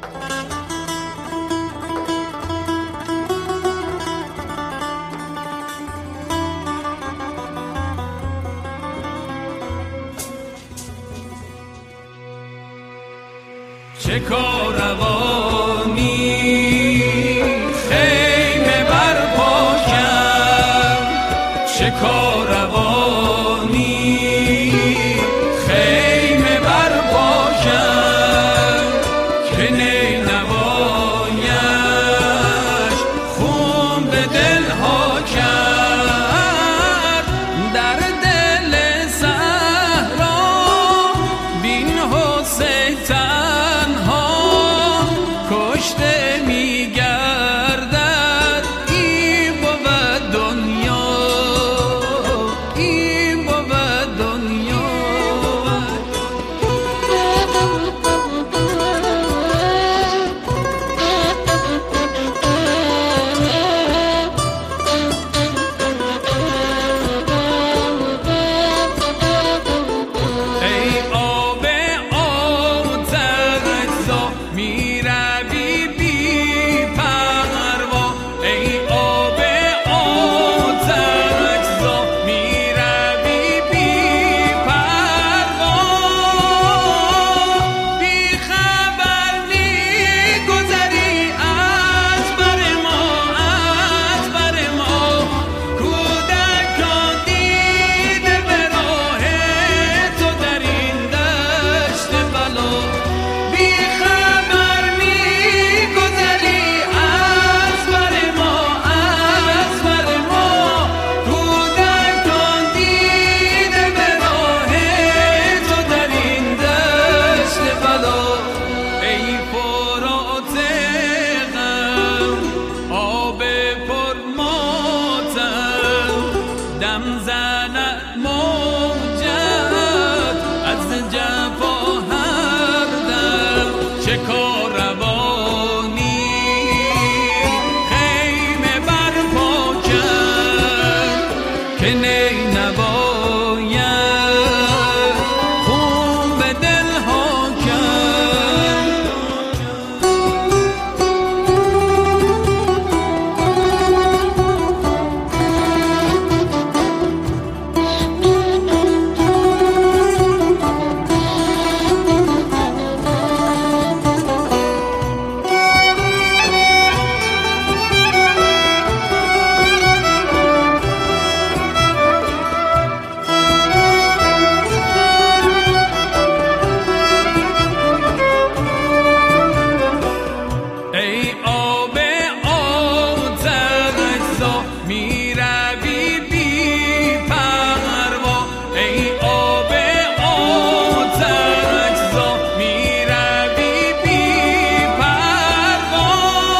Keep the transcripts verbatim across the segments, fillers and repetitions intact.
چه کاروانی خیمه برپا کرد، چه کاروانی خیمه برپا کرد که نینوایش خون به دلها کرد. در دل صحرا بین حسین کشته میگردد، این بود دنیا، این بود دنیا. ای آب آتش‌زا میروی دم زند موجت از جفا هر دم. چه کاروانی خیمه برپا کرد که نینوایت خون به دلها کرد. ای آب آتش‌زا میروی بی پروا، ای آب آتش‌زا میروی بی پروا.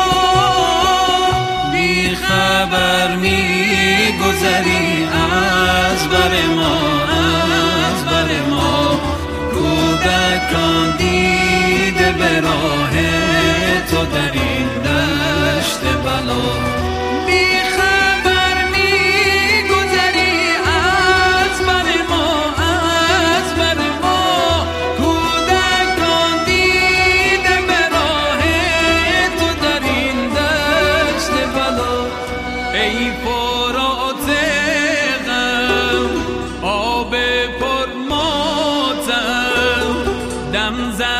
بی خبر میگذری از بر ما، از بر ما. کودکان دیده به راه تو در این دشت بلا. بی خبر میگذری از بر ما، از بر ما. کودکان دیده به راه تو در این دشت بلا. ای فرات غم، آب پرماتم، دم زن